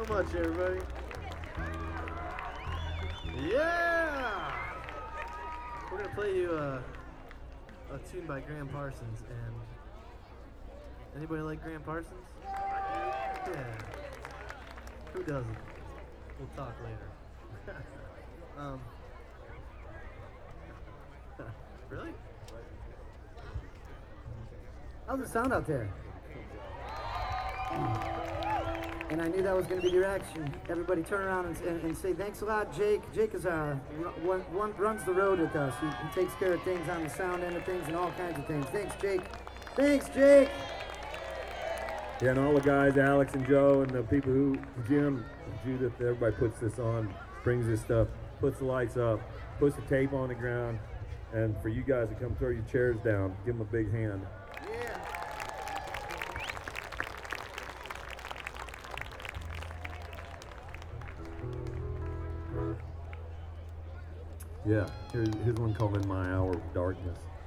much, everybody. Yeah! We're gonna play you a tune by Graham Parsons, and anybody like Graham Parsons? Yeah. Who doesn't? We'll talk later. Really? How's it sound out there? And I knew that was going to be the reaction. Everybody turn around and say, thanks a lot, Jake. Jake is runs the road with us. He takes care of things on the sound end of things and all kinds of things. Thanks, Jake. Thanks, Jake. Yeah, and all the guys, Alex and Joe, and the people who, Jim, Judith, everybody puts this on, brings this stuff, puts the lights up, puts the tape on the ground, and for you guys to come throw your chairs down, give them a big hand. Yeah, here's one called In My Hour of Darkness.